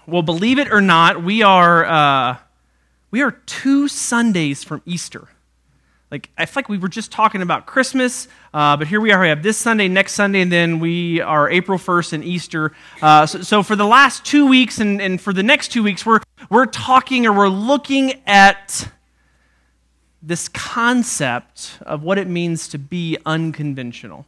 Well, believe it or not, we are 2 Sundays from Easter. Like, I feel like we were just talking about Christmas, but here we are. We have this Sunday, next Sunday, and then we are April 1st and Easter. So for the last 2 weeks and for the next 2 weeks, we're talking or we're looking at this concept of what it means to be unconventional.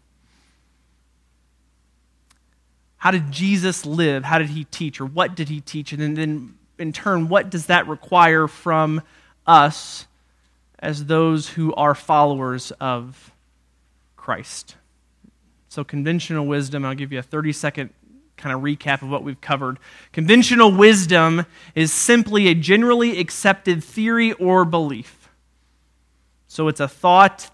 How did Jesus live? How did he teach? Or what did he teach? And then in turn, what does that require from us as those who are followers of Christ? So conventional wisdom, I'll give you a 30-second kind of recap of what we've covered. Conventional wisdom is simply a generally accepted theory or belief. So it's a thought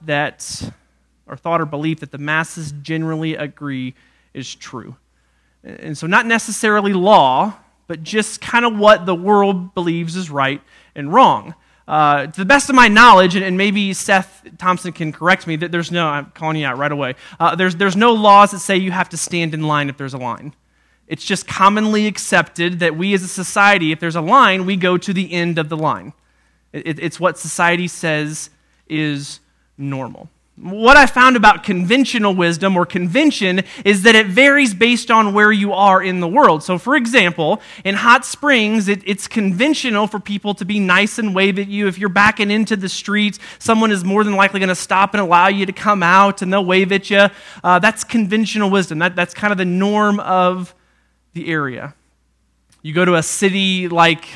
or belief that the masses generally agree is true. And so not necessarily law, but just kind of what the world believes is right and wrong. To the best of my knowledge, and maybe Seth Thompson can correct me, that I'm calling you out right away, there's no laws that say you have to stand in line if there's a line. It's just commonly accepted that we as a society, if there's a line, we go to the end of the line. It's what society says is normal. What I found about conventional wisdom or convention is that it varies based on where you are in the world. So for example, in Hot Springs, it's conventional for people to be nice and wave at you. If you're backing into the street, someone is more than likely going to stop and allow you to come out and they'll wave at you. That's conventional wisdom. That's kind of the norm of the area. You go to a city like,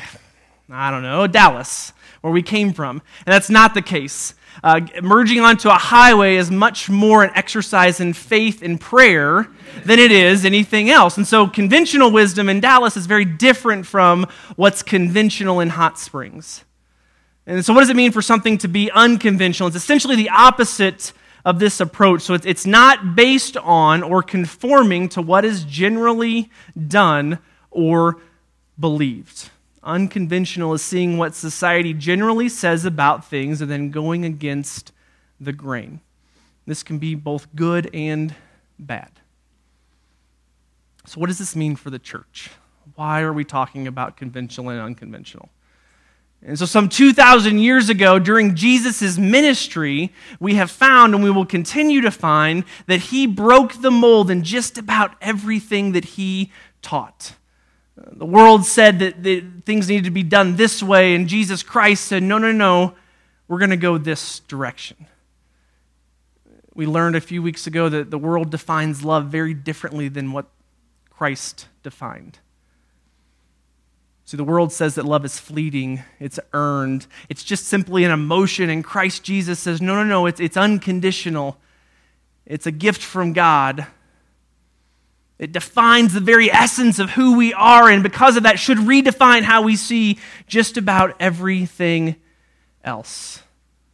Dallas, where we came from, and that's not the case. Merging onto a highway is much more an exercise in faith and prayer than it is anything else. And so conventional wisdom in Dallas is very different from what's conventional in Hot Springs. And so what does it mean for something to be unconventional? It's essentially the opposite of this approach. So it's not based on or conforming to what is generally done or believed. Unconventional is seeing what society generally says about things and then going against the grain. This can be both good and bad. So what does this mean for the church? Why are we talking about conventional and unconventional? And so some 2,000 years ago, during Jesus' ministry, we have found and we will continue to find that he broke the mold in just about everything that he taught. The world said that things needed to be done this way, and Jesus Christ said, no, we're going to go this direction. We learned a few weeks ago that the world defines love very differently than what Christ defined. See, the world says that love is fleeting, it's earned, it's just simply an emotion, and Christ Jesus says, no, it's unconditional. It's a gift from God. It defines the very essence of who we are, and because of that, should redefine how we see just about everything else.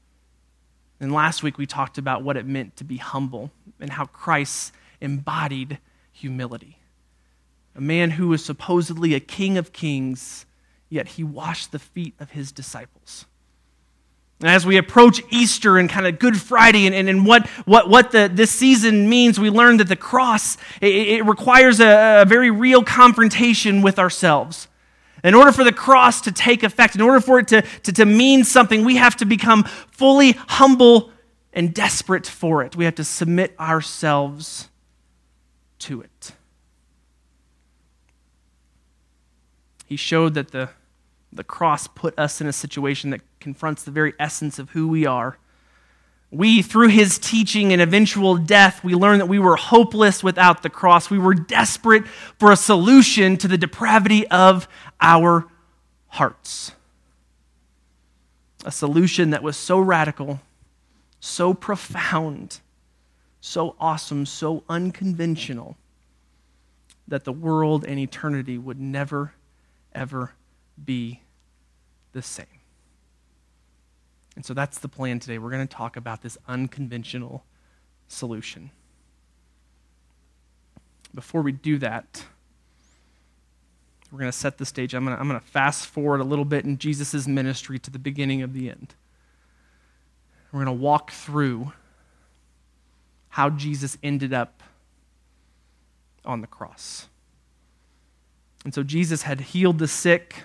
And last week, we talked about what it meant to be humble and how Christ embodied humility. A man who was supposedly a king of kings, yet he washed the feet of his disciples. And as we approach Easter and kind of Good Friday and what this season means, we learn that the cross, it requires a very real confrontation with ourselves. In order for the cross to take effect, in order for it to mean something, we have to become fully humble and desperate for it. We have to submit ourselves to it. He showed that the cross put us in a situation that confronts the very essence of who we are. We, through his teaching and eventual death, we learned that we were hopeless without the cross. We were desperate for a solution to the depravity of our hearts. A solution that was so radical, so profound, so awesome, so unconventional, that the world and eternity would never, ever be the same. And so that's the plan today. We're going to talk about this unconventional solution. Before we do that, we're going to set the stage. I'm going to fast forward a little bit in Jesus' ministry to the beginning of the end. We're going to walk through how Jesus ended up on the cross. And so Jesus had healed the sick.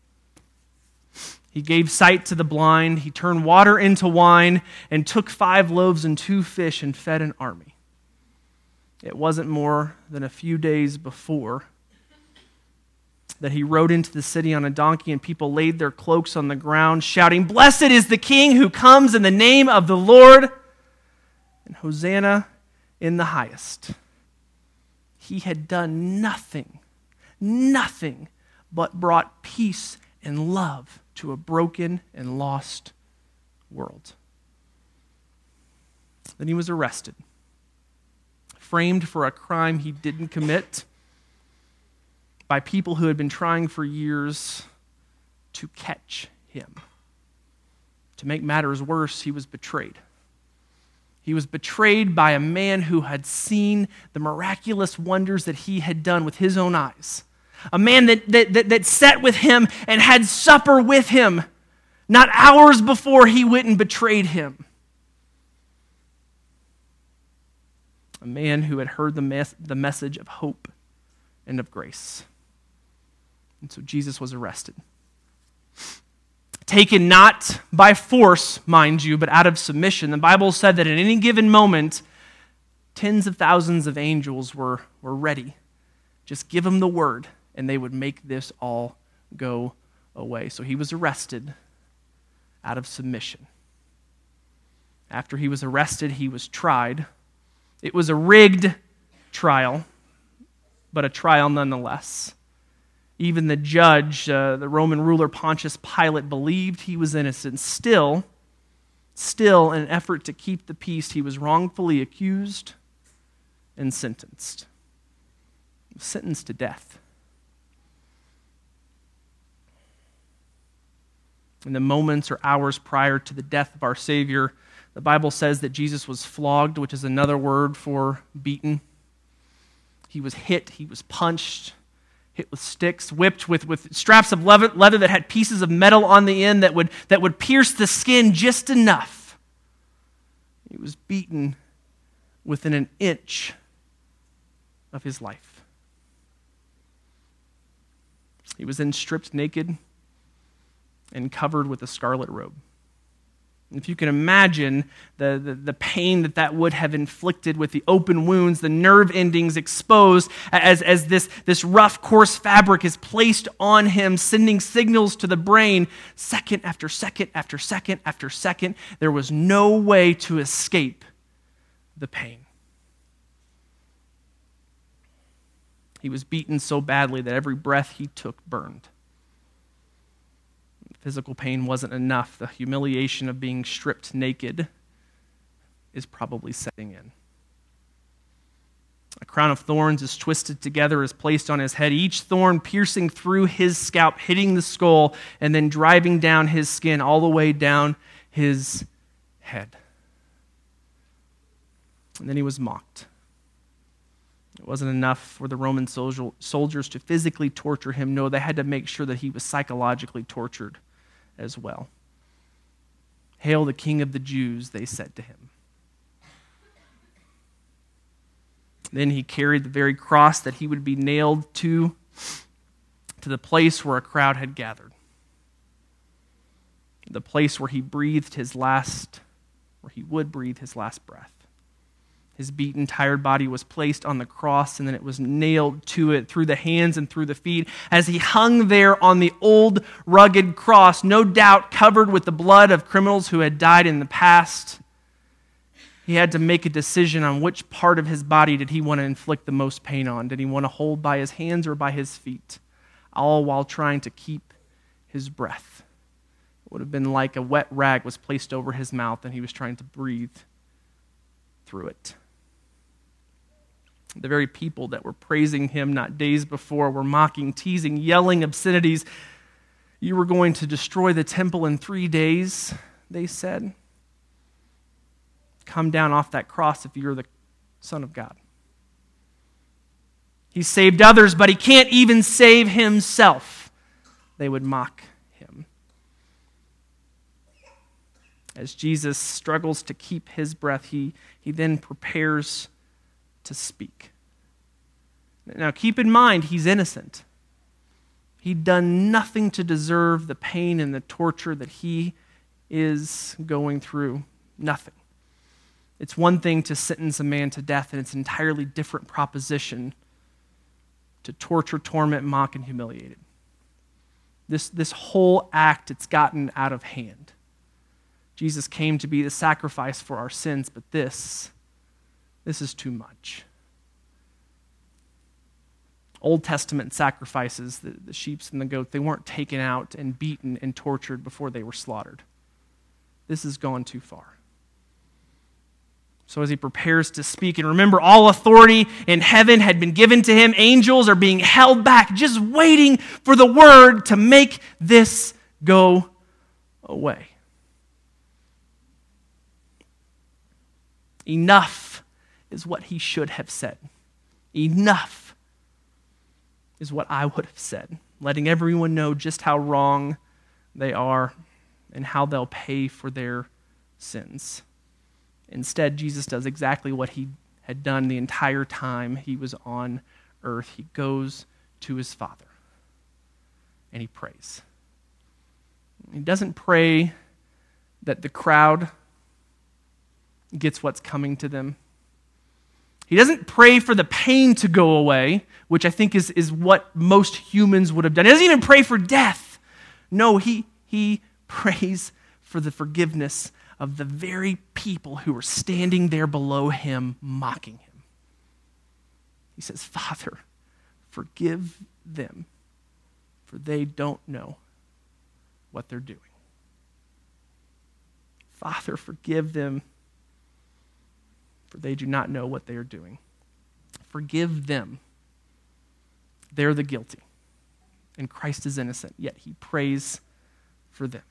He gave sight to the blind. He turned water into wine and took 5 loaves and 2 fish and fed an army. It wasn't more than a few days before that he rode into the city on a donkey, and people laid their cloaks on the ground, shouting, "Blessed is the King who comes in the name of the Lord, and Hosanna in the highest." He had done nothing but brought peace and love to a broken and lost world. Then he was arrested, framed for a crime he didn't commit by people who had been trying for years to catch him. To make matters worse, he was betrayed. He was betrayed by a man who had seen the miraculous wonders that he had done with his own eyes. A man that sat with him and had supper with him, not hours before he went and betrayed him. A man who had heard the message of hope and of grace. And so Jesus was arrested. Taken not by force, mind you, but out of submission. The Bible said that at any given moment, tens of thousands of angels were ready. Just give them the word, and they would make this all go away. So he was arrested out of submission. After he was arrested, he was tried. It was a rigged trial, but a trial nonetheless. Even the judge, the Roman ruler Pontius Pilate, believed he was innocent. Still, in an effort to keep the peace, he was wrongfully accused and sentenced. Sentenced to death. In the moments or hours prior to the death of our Savior, the Bible says that Jesus was flogged, which is another word for beaten. He was hit, he was punched, hit with sticks, whipped with straps of leather that had pieces of metal on the end that would pierce the skin just enough. He was beaten within an inch of his life. He was then stripped naked and covered with a scarlet robe. If you can imagine the pain that would have inflicted with the open wounds, the nerve endings exposed as this rough, coarse fabric is placed on him, sending signals to the brain second after second after second after second, there was no way to escape the pain. He was beaten so badly that every breath he took burned. Physical pain wasn't enough. The humiliation of being stripped naked is probably setting in. A crown of thorns is twisted together, is placed on his head, each thorn piercing through his scalp, hitting the skull, and then driving down his skin all the way down his head. And then he was mocked. It wasn't enough for the Roman soldiers to physically torture him. No, they had to make sure that he was psychologically tortured as well. "Hail the King of the Jews," they said to him. Then he carried the very cross that he would be nailed to the place where a crowd had gathered. The place where he would breathe his last breath. His beaten, tired body was placed on the cross, and then it was nailed to it through the hands and through the feet. As he hung there on the old, rugged cross, no doubt covered with the blood of criminals who had died in the past, he had to make a decision on which part of his body did he want to inflict the most pain on. Did he want to hold by his hands or by his feet? All while trying to keep his breath. It would have been like a wet rag was placed over his mouth and he was trying to breathe through it. The very people that were praising him not days before were mocking, teasing, yelling obscenities. "You were going to destroy the temple in 3 days," they said. "Come down off that cross if you're the Son of God." He saved others, but he can't even save himself, they would mock him. As Jesus struggles to keep his breath, he then prepares to speak. Now keep in mind, he's innocent. He'd done nothing to deserve the pain and the torture that he is going through. Nothing. It's one thing to sentence a man to death, and it's an entirely different proposition to torture, torment, mock, and humiliate him. This whole act, it's gotten out of hand. Jesus came to be the sacrifice for our sins, but this is too much. Old Testament sacrifices, the sheep and the goat, they weren't taken out and beaten and tortured before they were slaughtered. This has gone too far. So as he prepares to speak, and remember, all authority in heaven had been given to him. Angels are being held back, just waiting for the word to make this go away. Enough is what he should have said. Enough is what I would have said, letting everyone know just how wrong they are and how they'll pay for their sins. Instead, Jesus does exactly what he had done the entire time he was on earth. He goes to his Father and he prays. He doesn't pray that the crowd gets what's coming to them. He doesn't pray for the pain to go away, which I think is what most humans would have done. He doesn't even pray for death. No, he prays for the forgiveness of the very people who are standing there below him, mocking him. He says, Father, forgive them, for they don't know what they're doing. Father, forgive them, for they do not know what they are doing. Forgive them. They're the guilty, and Christ is innocent, yet he prays for them.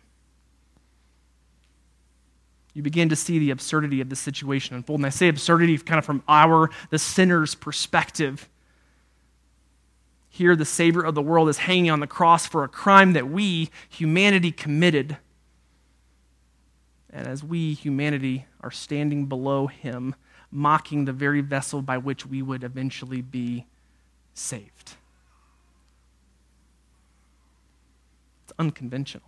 You begin to see the absurdity of the situation unfold. And I say absurdity kind of from the sinner's perspective. Here, the Savior of the world is hanging on the cross for a crime that we, humanity, committed. And as we, humanity, are standing below him, mocking the very vessel by which we would eventually be saved. It's unconventional.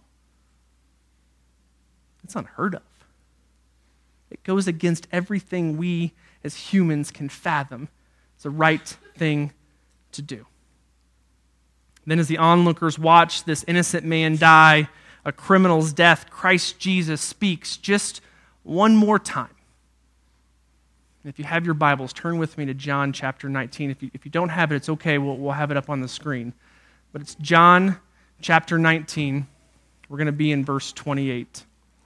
It's unheard of. It goes against everything we as humans can fathom. It's the right thing to do. Then as the onlookers watch this innocent man die a criminal's death, Christ Jesus speaks just one more time. If you have your Bibles, turn with me to John chapter 19. If you don't have it, it's okay. We'll have it up on the screen. But it's John chapter 19. We're going to be in verse 28.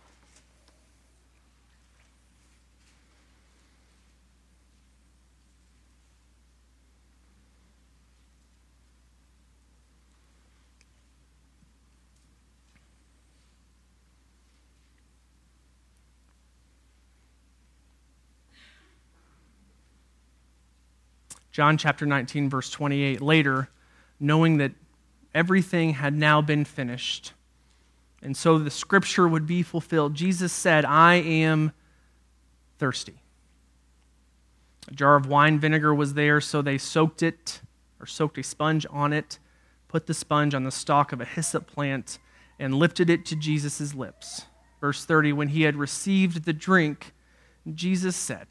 John chapter 19, verse 28. Later, knowing that everything had now been finished, and so the scripture would be fulfilled, Jesus said, I am thirsty. A jar of wine vinegar was there, so they soaked a sponge on it, put the sponge on the stalk of a hyssop plant, and lifted it to Jesus' lips. Verse 30, when he had received the drink, Jesus said,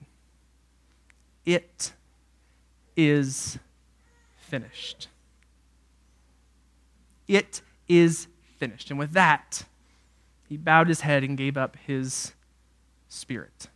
It is finished. It is finished. And with that, he bowed his head and gave up his spirit.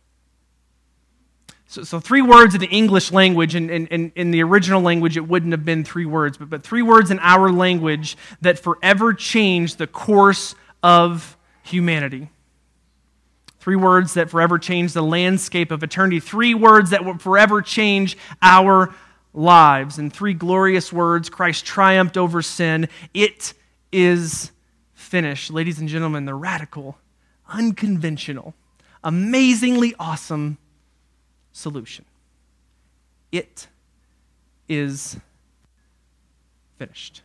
So 3 words in the English language, and in the original language it wouldn't have been 3 words, but 3 words in our language that forever changed the course of humanity. 3 words that forever changed the landscape of eternity. 3 words that will forever change our lives. In 3 glorious words, Christ triumphed over sin. It is finished. Ladies and gentlemen, the radical, unconventional, amazingly awesome solution. It is finished.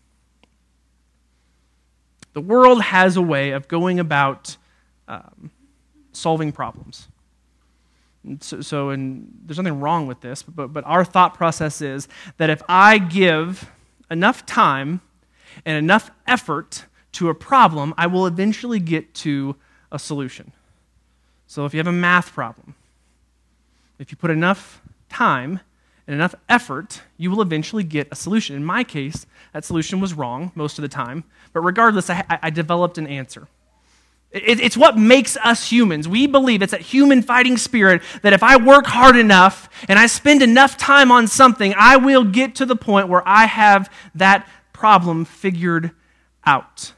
The world has a way of going about solving problems. And there's nothing wrong with this, but our thought process is that if I give enough time and enough effort to a problem, I will eventually get to a solution. So if you have a math problem, if you put enough time and enough effort, you will eventually get a solution. In my case, that solution was wrong most of the time, but regardless, I developed an answer. It's what makes us humans. We believe it's that human fighting spirit that if I work hard enough and I spend enough time on something, I will get to the point where I have that problem figured out.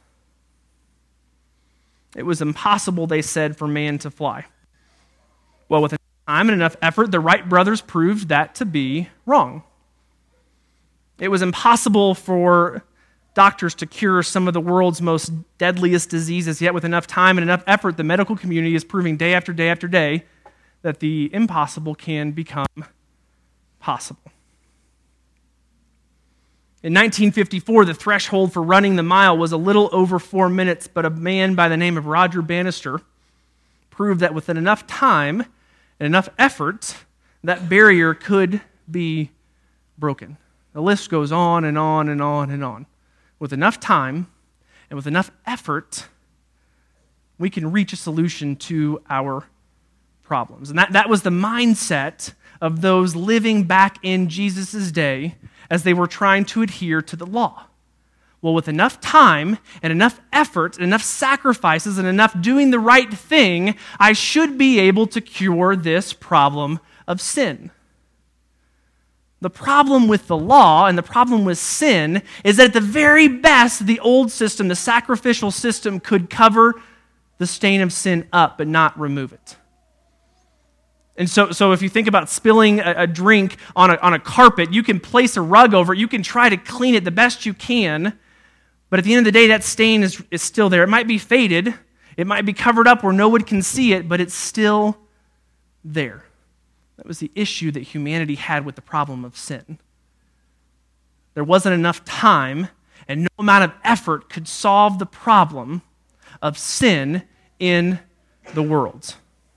It was impossible, they said, for man to fly. Well, with enough time and enough effort, the Wright brothers proved that to be wrong. It was impossible for doctors to cure some of the world's most deadliest diseases, yet with enough time and enough effort, the medical community is proving day after day after day that the impossible can become possible. In 1954, the threshold for running the mile was a little over 4 minutes, but a man by the name of Roger Bannister proved that within enough time and enough effort, that barrier could be broken. The list goes on and on and on and on. With enough time and with enough effort, we can reach a solution to our problems. And that was the mindset of those living back in Jesus' day as they were trying to adhere to the law. Well, with enough time and enough effort and enough sacrifices and enough doing the right thing, I should be able to cure this problem of sin. The problem with the law and the problem with sin is that at the very best, the old system, the sacrificial system, could cover the stain of sin up but not remove it. And so if you think about spilling a drink on a carpet, you can place a rug over it, you can try to clean it the best you can, but at the end of the day, that stain is still there. It might be faded, it might be covered up where no one can see it, but it's still there. That was the issue that humanity had with the problem of sin. There wasn't enough time, and no amount of effort could solve the problem of sin in the world.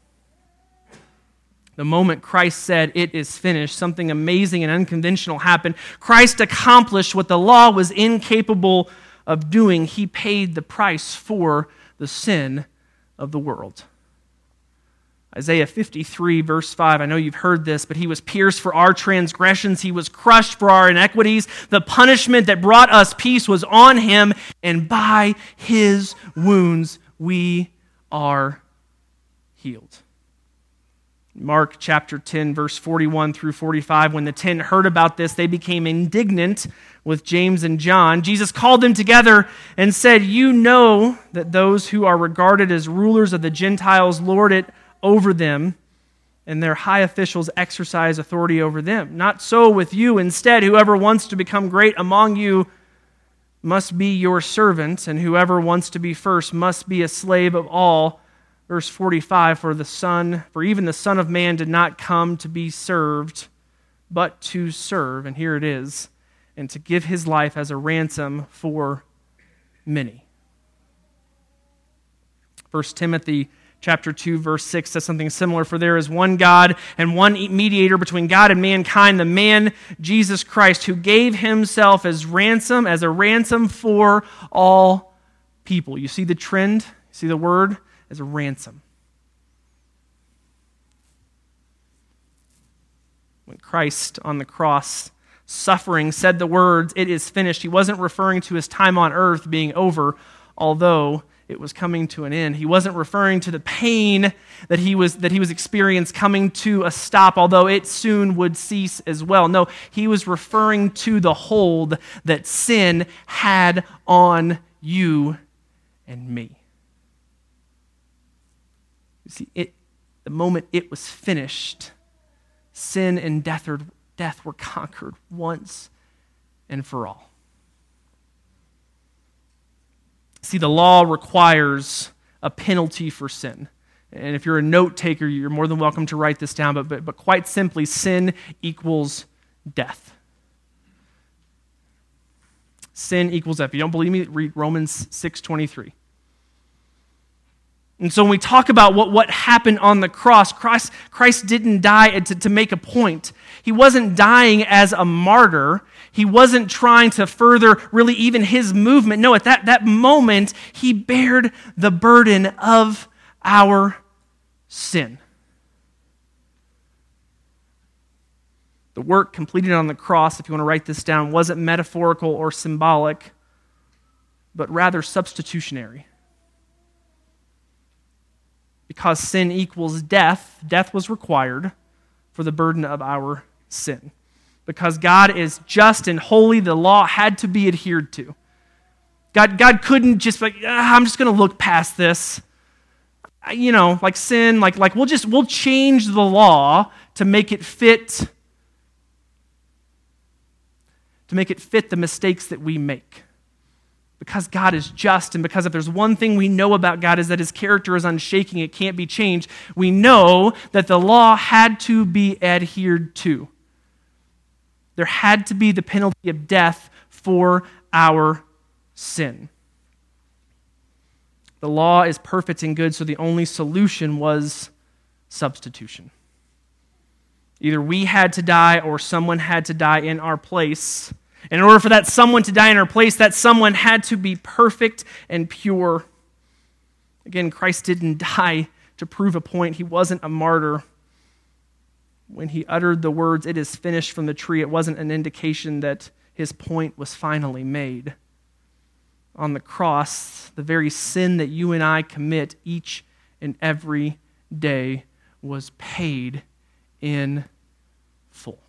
The moment Christ said, "It is finished," something amazing and unconventional happened. Christ accomplished what the law was incapable of doing. He paid the price for the sin of the world. Isaiah 53, verse 5, I know you've heard this, but he was pierced for our transgressions. He was crushed for our iniquities. The punishment that brought us peace was on him, and by his wounds we are healed. Mark chapter 10, verse 41 through 45, when the 10 heard about this, they became indignant with James and John. Jesus called them together and said, "You know that those who are regarded as rulers of the Gentiles lord it over them, and their high officials exercise authority over them. Not so with you. Instead, whoever wants to become great among you must be your servant, and whoever wants to be first must be a slave of all." Verse 45, for even the Son of Man did not come to be served, but to serve, and here it is, and to give his life as a ransom for many. 1 Timothy chapter 2, verse 6 says something similar, for there is one God and one mediator between God and mankind, the man Jesus Christ, who gave himself as a ransom for all people. You see the trend? You see the word? As a ransom. When Christ on the cross, suffering, said the words, "It is finished," he wasn't referring to his time on earth being over, although it was coming to an end. He wasn't referring to the pain that he was experiencing coming to a stop, although it soon would cease as well. No, he was referring to the hold that sin had on you and me. See, the moment it was finished, sin and death were conquered once and for all. See, the law requires a penalty for sin. And if you're a note taker, you're more than welcome to write this down, but quite simply, sin equals death. Sin equals death. If you don't believe me, read Romans 6:23. And so when we talk about what happened on the cross, Christ didn't die to make a point. He wasn't dying as a martyr. He wasn't trying to further really even his movement. No, at that moment, he bared the burden of our sin. The work completed on the cross, if you want to write this down, wasn't metaphorical or symbolic, but rather substitutionary. Because sin equals death, death was required for the burden of our sin. Because God is just and holy, the law had to be adhered to. God couldn't just be like, I'm just going to look past this. Like sin, like we'll change the law to make it fit the mistakes that we make. Because God is just, and because if there's one thing we know about God is that his character is unshaking, it can't be changed, we know that the law had to be adhered to. There had to be the penalty of death for our sin. The law is perfect and good, so the only solution was substitution. Either we had to die or someone had to die in our place. And in order for that someone to die in our place, that someone had to be perfect and pure. Again, Christ didn't die to prove a point. He wasn't a martyr. When he uttered the words, "It is finished," from the tree, it wasn't an indication that his point was finally made. On the cross, the very sin that you and I commit each and every day was paid in full.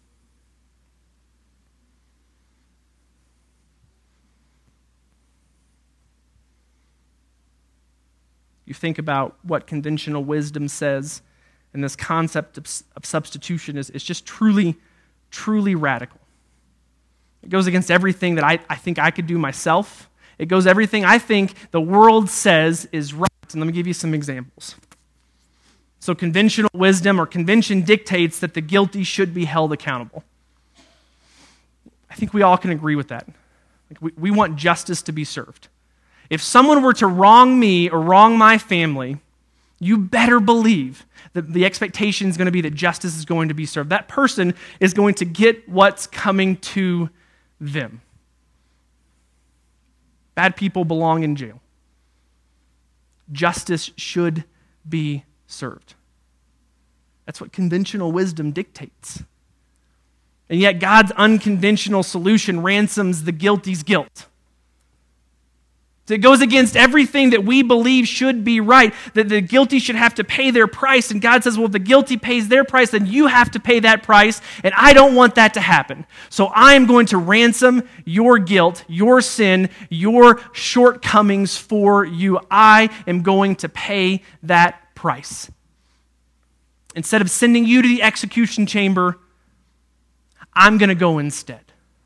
You think about what conventional wisdom says, and this concept of substitution is just truly, truly radical. It goes against everything that I think I could do myself. It goes everything I think the world says is right. And let me give you some examples. So conventional wisdom or convention dictates that the guilty should be held accountable. I think we all can agree with that. We want justice to be served. If someone were to wrong me or wrong my family, you better believe that the expectation is going to be that justice is going to be served. That person is going to get what's coming to them. Bad people belong in jail. Justice should be served. That's what conventional wisdom dictates. And yet God's unconventional solution ransoms the guilty's guilt. It goes against everything that we believe should be right, that the guilty should have to pay their price. And God says, well, if the guilty pays their price, then you have to pay that price, and I don't want that to happen. So I'm going to ransom your guilt, your sin, your shortcomings for you. I am going to pay that price. Instead of sending you to the execution chamber, I'm going to go instead.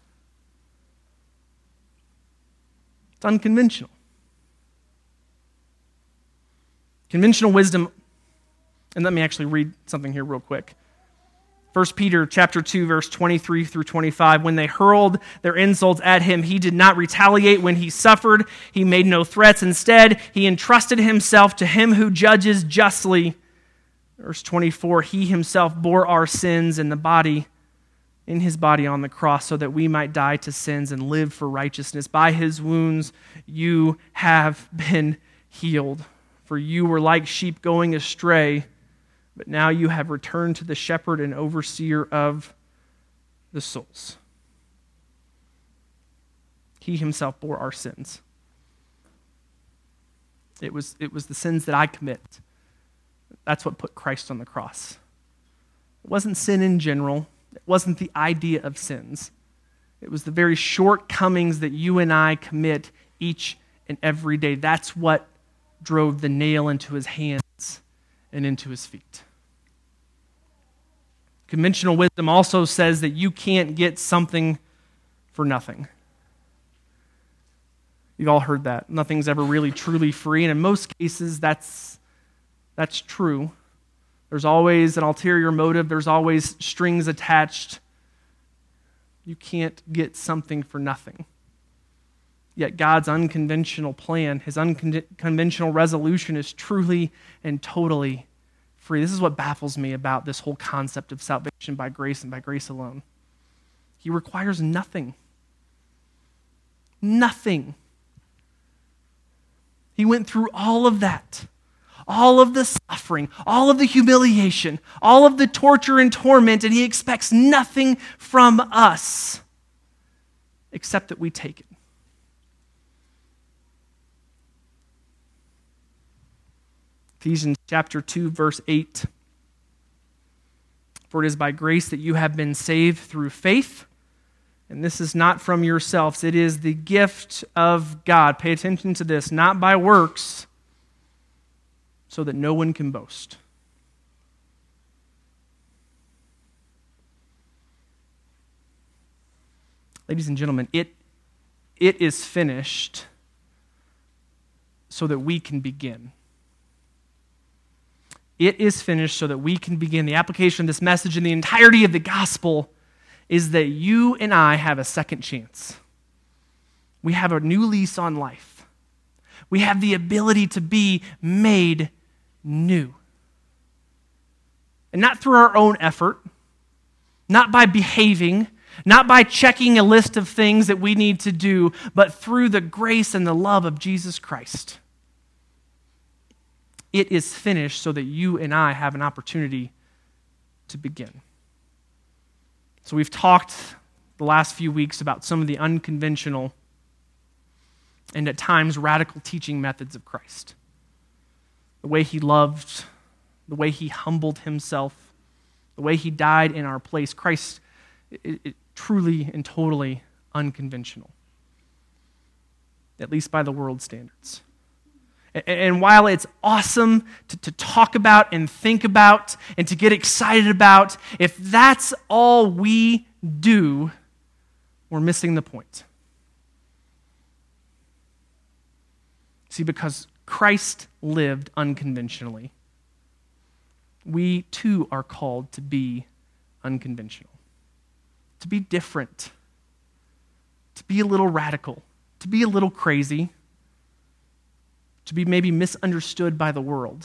It's unconventional. Conventional wisdom, and let me actually read something here real quick. 1 Peter chapter 2, verse 23 through 25. When they hurled their insults at him, he did not retaliate when he suffered. He made no threats. Instead, he entrusted himself to him who judges justly. Verse 24, he himself bore our sins in his body on the cross, so that we might die to sins and live for righteousness. By his wounds you have been healed. For you were like sheep going astray, but now you have returned to the shepherd and overseer of the souls. He himself bore our sins. It was the sins that I commit. That's what put Christ on the cross. It wasn't sin in general. It wasn't the idea of sins. It was the very shortcomings that you and I commit each and every day. That's what drove the nail into his hands and into his feet. Conventional wisdom also says that you can't get something for nothing. You've all heard that. Nothing's ever really truly free, and in most cases that's true. There's always an ulterior motive. There's always strings attached. You can't get something for nothing. Yet God's unconventional plan, his unconventional resolution is truly and totally free. This is what baffles me about this whole concept of salvation by grace and by grace alone. He requires nothing. Nothing. He went through all of that. All of the suffering, all of the humiliation, all of the torture and torment, and he expects nothing from us except that we take it. Ephesians chapter 2, verse 8. For it is by grace that you have been saved through faith, and this is not from yourselves. It is the gift of God. Pay attention to this. Not by works, so that no one can boast. Ladies and gentlemen, it is finished so that we can begin. It is finished so that we can begin. The application of this message and the entirety of the gospel is that you and I have a second chance. We have a new lease on life. We have the ability to be made new. And not through our own effort, not by behaving, not by checking a list of things that we need to do, but through the grace and the love of Jesus Christ. It is finished so that you and I have an opportunity to begin. So we've talked the last few weeks about some of the unconventional and at times radical teaching methods of Christ. The way he loved, the way he humbled himself, the way he died in our place. Christ is truly and totally unconventional, at least by the world's standards. And while it's awesome to talk about and think about and to get excited about, if that's all we do, we're missing the point. See, because Christ lived unconventionally, we too are called to be unconventional, to be different, to be a little radical, to be a little crazy, to be maybe misunderstood by the world.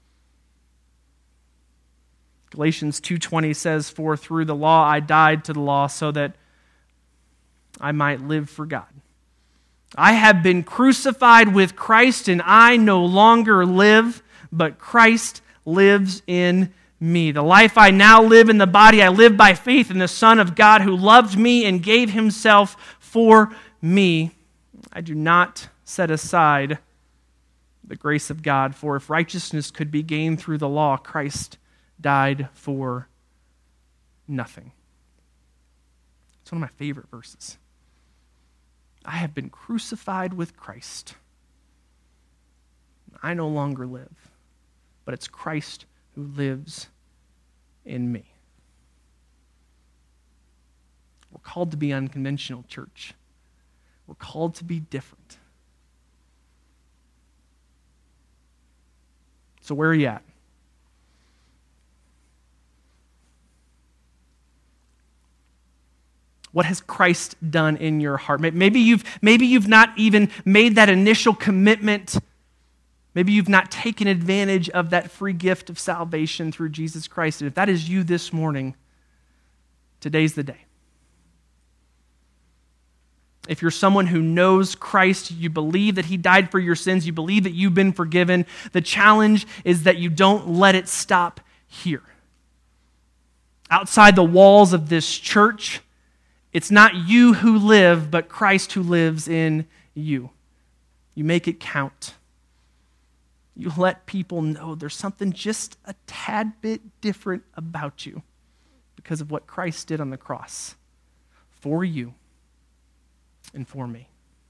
Galatians 2:20 says, "For through the law I died to the law so that I might live for God. I have been crucified with Christ, and I no longer live, but Christ lives in me. The life I now live in the body, I live by faith in the Son of God who loved me and gave himself for me. I do not set aside the grace of God, for if righteousness could be gained through the law, Christ died for nothing." It's one of my favorite verses. I have been crucified with Christ. I no longer live, but it's Christ who lives in me. We're called to be unconventional, church. We're called to be different. So where are you at? What has Christ done in your heart? Maybe you've not even made that initial commitment. Maybe you've not taken advantage of that free gift of salvation through Jesus Christ. And if that is you this morning, today's the day. If you're someone who knows Christ, you believe that he died for your sins, you believe that you've been forgiven, the challenge is that you don't let it stop here. Outside the walls of this church, it's not you who live, but Christ who lives in you. You make it count. You let people know there's something just a tad bit different about you because of what Christ did on the cross for you and for me.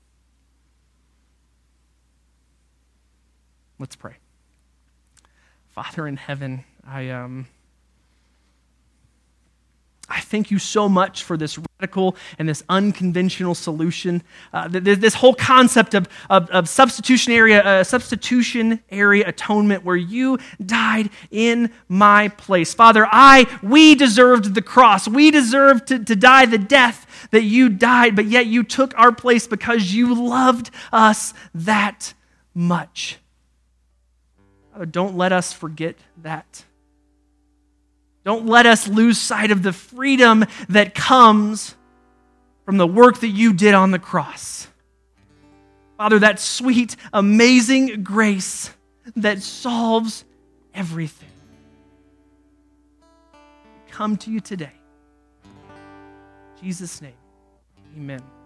Let's pray. Father in heaven, I thank you so much for this radical and this unconventional solution. This whole concept of substitutionary atonement where you died in my place. Father, we deserved the cross. We deserved to die the death that you died, but yet you took our place because you loved us that much. Father, don't let us forget that. Don't let us lose sight of the freedom that comes from the work that you did on the cross. Father, that sweet, amazing grace that solves everything. Come to you today. In Jesus' name, amen.